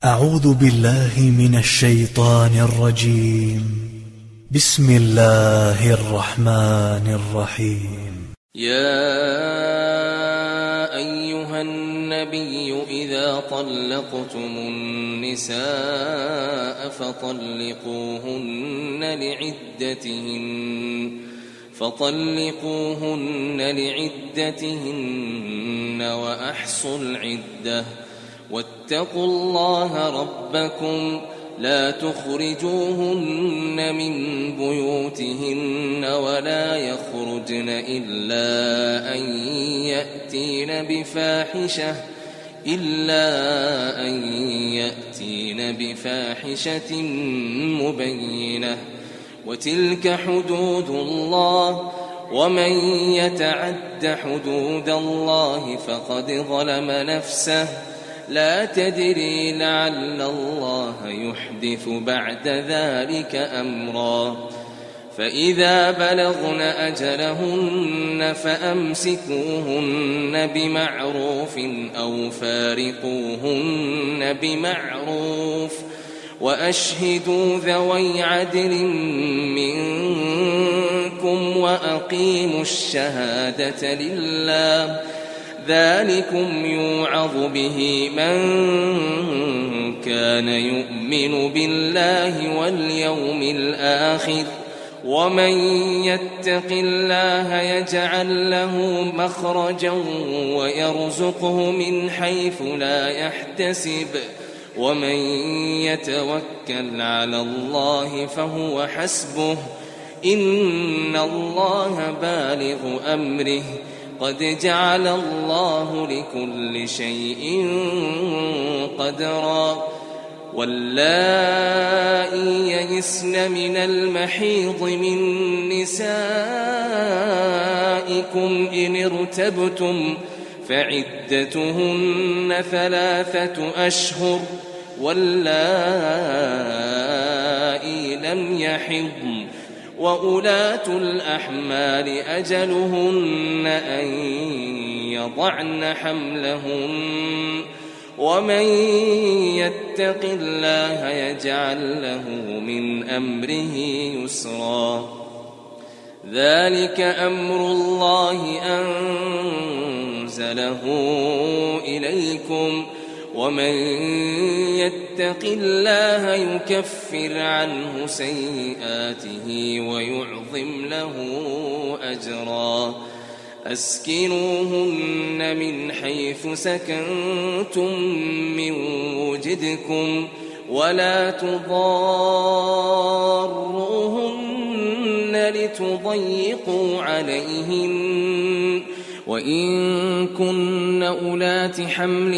أعوذ بالله من الشيطان الرجيم. بسم الله الرحمن الرحيم. يا أيها النبي إذا طلقتم النساء فطلقوهن لعدتهن وأحصوا العدة واتقوا الله ربكم لا تخرجوهن من بيوتهن ولا يخرجن إلا أن يأتين بفاحشة مبينة وتلك حدود الله ومن يتعد حدود الله فقد ظلم نفسه لا تدري لعل الله يحدث بعد ذلك أمرا فإذا بلغن أجلهن فأمسكوهن بمعروف أو فارقوهن بمعروف وأشهدوا ذوي عدل منكم وأقيموا الشهادة لله ذلكم يوعظ به من كان يؤمن بالله واليوم الآخر ومن يتق الله يجعل له مخرجا ويرزقه من حيث لا يحتسب ومن يتوكل على الله فهو حسبه إن الله بالغ أمره قد جعل الله لكل شيء قدرا واللائي يئسن من المحيض من نسائكم إن ارتبتم فعدتهن 3 أشهر واللائي لم يحضن وأولاة الأحمال أجلهن أن يضعن حملهن ومن يتق الله يجعل له من أمره يسرا ذلك أمر الله أنزله إليكم ومن يتق الله يكفر عنه سيئاته ويعظم له أجرا أسكنوهن من حيث سكنتم من وجدكم ولا تضاروهن لتضيقوا عليهن وإن كن أولات حمل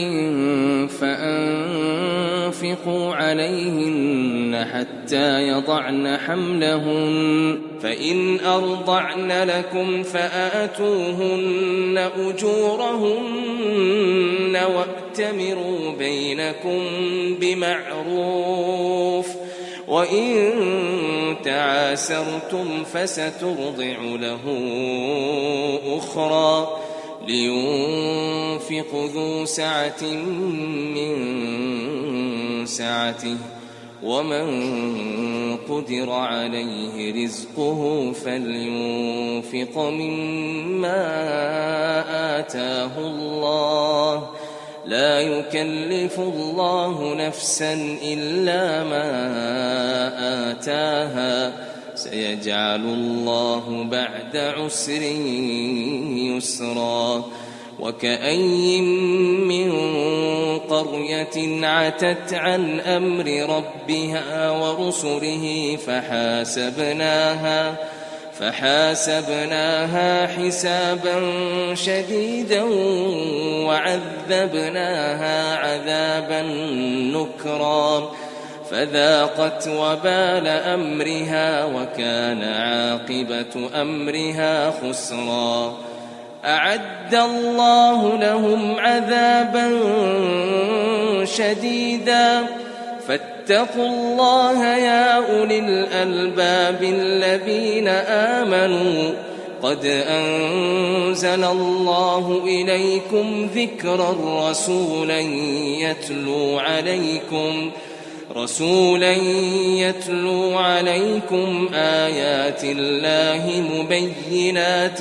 فأنفقوا عليهن حتى يضعن حملهن فإن أرضعن لكم فآتوهن أجورهن وأتمروا بينكم بمعروف وإن تعاسرتم فسترضع له أخرى لينفق ذو سعة من سعته ومن قدر عليه رزقه فلينفق مما آتاه الله لا يكلف الله نفسا إلا ما آتاها سيجعل الله بعد عسر يسرا وكأي من قرية عتت عن أمر ربها ورسله فحاسبناها حسابا شديدا وعذبناها عذابا نكرا فذاقت وبال أمرها وكان عاقبة أمرها خسرا أعد الله لهم عذابا شديدا فاتقوا الله يا أولي الألباب الذين آمنوا قد أنزل الله إليكم ذكرا رسولا يتلو عليكم آيات الله مبينات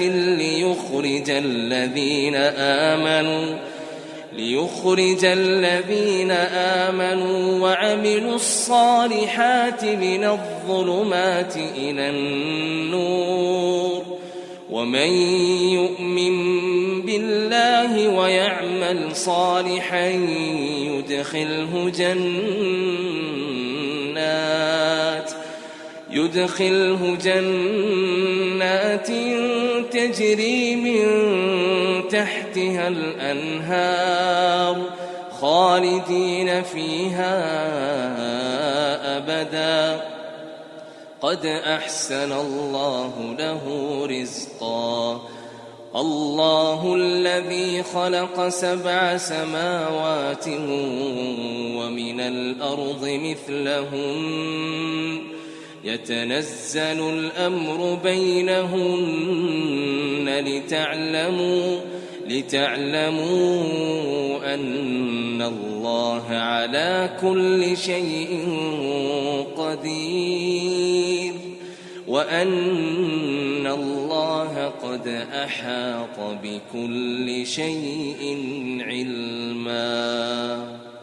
ليخرج الذين آمنوا وعملوا الصالحات من الظلمات إلى النور ومن يؤمن بالله ويعمل صالحا يدخله جنات تجري من تحتها الأنهار خالدين فيها أبدا قد أحسن الله له رزقا الله الذي خلق 7 سماوات ومن الأرض مثلهن يتنزل الأمر بينهن لتعلموا أن الله على كل شيء قدير وأن الله قد أحاط بكل شيء علما.